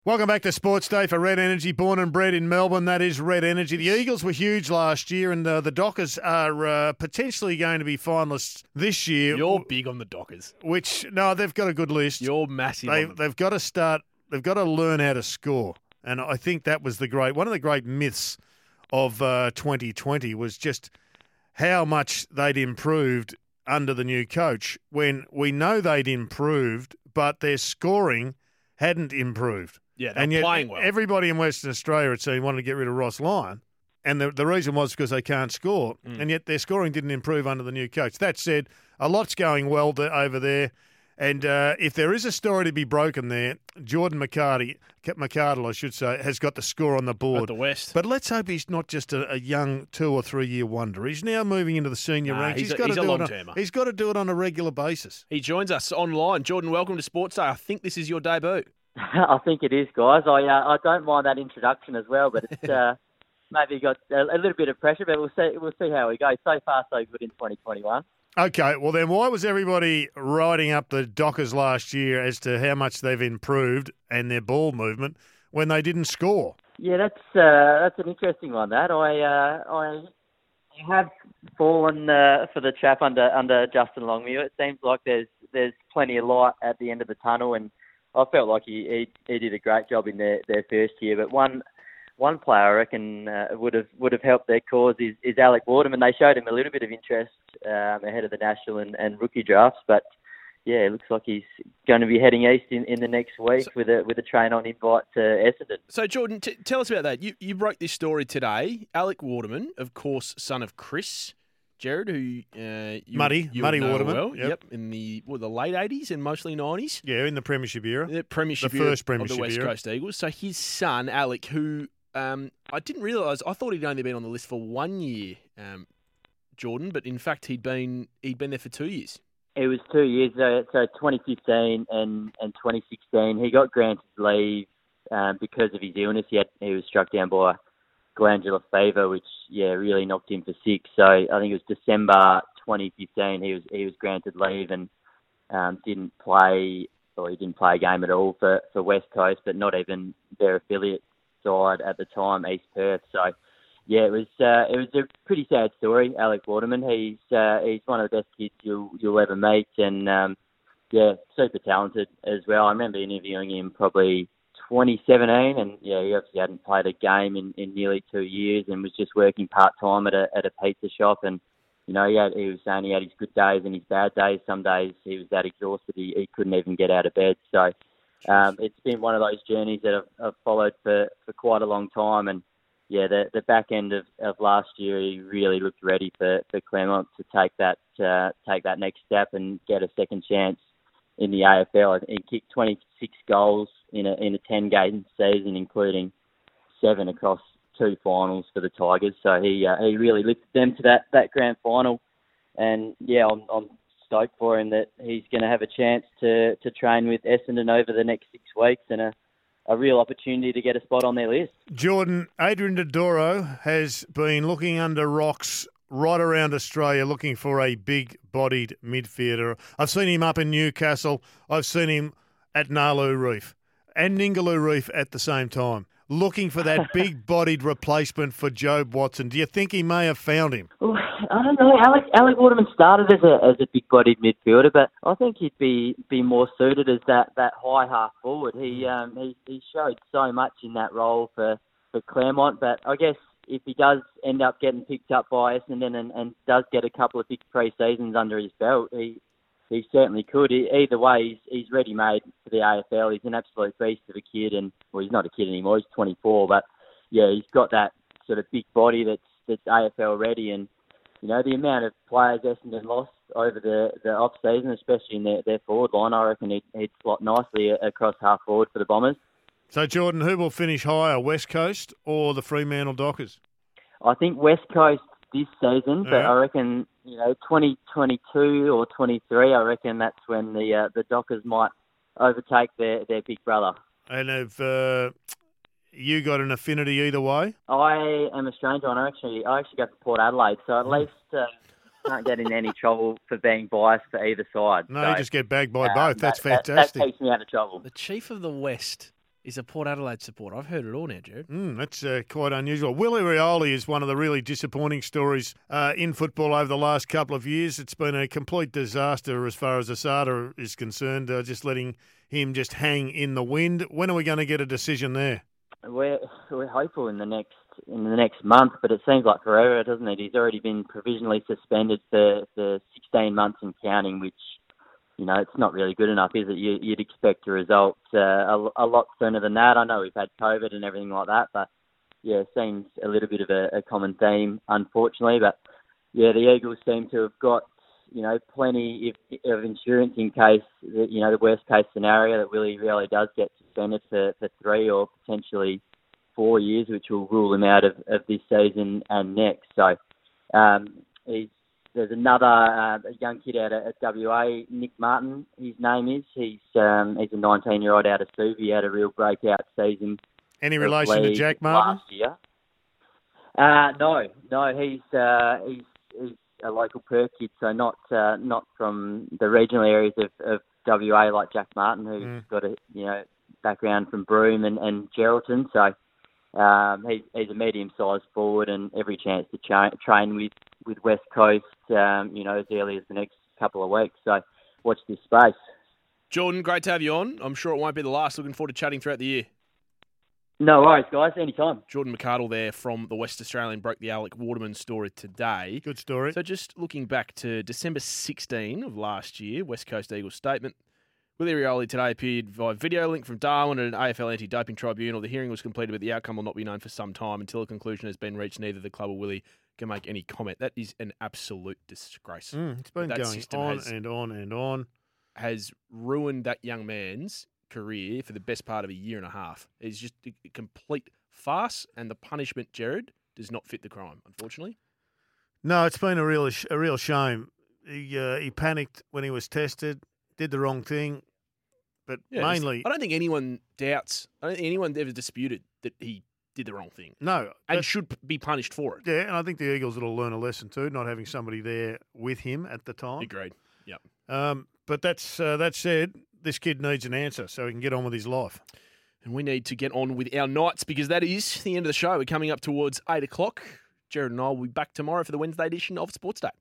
Welcome back to Sports Day for Red Energy. Born and bred in Melbourne, that is Red Energy. The Eagles were huge last year, and the Dockers are potentially going to be finalists this year. You're big on the Dockers. They've got a good list. You're massive. They've got to start. They've got to learn how to score, and I think that was one of the great myths of 2020 was just how much they'd improved under the new coach. When we know they'd improved, but their scoring hadn't improved. Yeah, they're playing well. Everybody in Western Australia, it seemed, wanted to get rid of Ross Lyon. And the reason was because they can't score. And yet their scoring didn't improve under the new coach. That said, a lot's going well over there. And if there is a story to be broken there, Jordan McArdle, I should say, has got the score on the board. At the West. But let's hope he's not just a young 2 or 3 year wonder. He's now moving into the senior ranks. He's a long-termer. He's got to do it on a regular basis. He joins us online. Jordan, welcome to Sports Day. I think this is your debut. I think it is, guys. I don't mind that introduction as well, but it's maybe got a little bit of pressure, but we'll see how we go. So far, so good in 2021. Okay, well then why was everybody writing up the Dockers last year as to how much they've improved and their ball movement when they didn't score? Yeah, that's an interesting one. That I have fallen for the trap under Justin Longmuir. It seems like there's plenty of light at the end of the tunnel, and I felt like he did a great job in their first year. But one player I reckon would have helped their cause is Alec Waterman. They showed him a little bit of interest ahead of the national and rookie drafts, but yeah, it looks like he's going to be heading east in the next week with a train-on invite to Essendon. So Jordan, tell us about that. You broke this story today. Alec Waterman, of course, son of Chris Jared, who Muddy Waterman, well. Yep, in the late 80s and mostly 90s. Yeah, in the Premiership era. The Premiership era first Premiership of the West era. Coast Eagles. So his son, Alec, who I didn't realise, I thought he'd only been on the list for 1 year, Jordan, but in fact he'd been there for 2 years. It was 2 years, so 2015 and 2016. He got granted leave because of his illness. He was struck down by glandular fever, which really knocked him for 6. So I think it was December 2015. He was granted leave and didn't play a game at all for West Coast, but not even their affiliate side at the time, East Perth. So yeah, it was a pretty sad story. Alec Waterman, he's one of the best kids you'll ever meet, and super talented as well. I remember interviewing him probably 2017, and he obviously hadn't played a game in nearly 2 years and was just working part-time at a pizza shop. And he was saying he had his good days and his bad days. Some days he was that exhausted he couldn't even get out of bed. So it's been one of those journeys that I've followed for quite a long time. And the back end of last year, he really looked ready for Claremont to take that next step and get a second chance in the AFL. He kicked 26 goals in a 10-game season, including 7 across 2 finals for the Tigers. So he really lifted them to that grand final. And I'm stoked for him that he's going to have a chance to train with Essendon over the next 6 weeks and a real opportunity to get a spot on their list. Jordan, Adrian Dodoro has been looking under rocks right around Australia looking for a big-bodied midfielder. I've seen him up in Newcastle. I've seen him at Nalu Reef and Ningaloo Reef at the same time, looking for that big-bodied replacement for Jobe Watson. Do you think he may have found him? Well, I don't know. Alec Waterman started as a big-bodied midfielder, but I think he'd be more suited as that high half forward. He showed so much in that role for Claremont, but I guess if he does end up getting picked up by Essendon and does get a couple of big pre-seasons under his belt, he certainly could. Either way, he's ready-made for the AFL. He's an absolute beast of a kid, and he's not a kid anymore. He's 24, but he's got that sort of big body that's AFL ready. And the amount of players Essendon lost over the off season, especially in their forward line, I reckon he'd slot nicely across half forward for the Bombers. So, Jordan, who will finish higher, West Coast or the Fremantle Dockers? I think West Coast this season, but I reckon 2022 or 23. I reckon that's when the Dockers might overtake their big brother. And have you got an affinity either way? I am a stranger, and I actually go for Port Adelaide, so at least can't get in any trouble for being biased for either side. No, so, you just get bagged by both. That's fantastic. That keeps me out of trouble. The Chief of the West. is a Port Adelaide supporter. I've heard it all now, Jared. That's quite unusual. Willie Rioli is one of the really disappointing stories in football over the last couple of years. It's been a complete disaster as far as Asada is concerned, just letting him just hang in the wind. When are we going to get a decision there? We're hopeful in the next month, but it seems like forever, doesn't it? He's already been provisionally suspended for 16 months and counting, which, you know, it's not really good enough, is it? You'd expect a result a lot sooner than that. I know we've had COVID and everything like that, but yeah, it seems a little bit of a common theme, unfortunately. But yeah, the Eagles seem to have got, you know, plenty of insurance in case, you know, the worst case scenario that Willie really does get suspended for 3 or potentially 4 years, which will rule him out of this season and next. So there's another a young kid out at WA, Nick Martin, his name is. He's a 19-year-old out of Suva. He had a real breakout season. Any relation to Jack Martin? Last year. No, he's a local Perth kid, so not from the regional areas of WA like Jack Martin, who's got a background from Broome and Geraldton. So he's a medium-sized forward and every chance to train with West Coast, as early as the next couple of weeks. So watch this space. Jordan, great to have you on. I'm sure it won't be the last. Looking forward to chatting throughout the year. No worries, guys. Anytime. Jordan McArdle there from the West Australian broke the Alec Waterman story today. Good story. So just looking back to December 16 of last year, West Coast Eagles statement. Willie Rioli today appeared via video link from Darwin at an AFL anti-doping tribunal. The hearing was completed, but the outcome will not be known for some time. Until a conclusion has been reached, neither the club or Willie can make any comment. That is an absolute disgrace. It's been going on. Has ruined that young man's career for the best part of a year and a half. It's just a complete farce, and the punishment, Jared, does not fit the crime, unfortunately. No, it's been a real shame. He panicked when he was tested, did the wrong thing, but mainly... I don't think anyone ever disputed that he did the wrong thing. No. And should be punished for it. Yeah, and I think the Eagles will learn a lesson too, not having somebody there with him at the time. Agreed, yep. But that said, this kid needs an answer so he can get on with his life. And we need to get on with our nights because that is the end of the show. We're coming up towards 8 o'clock. Jared and I will be back tomorrow for the Wednesday edition of Sports Day.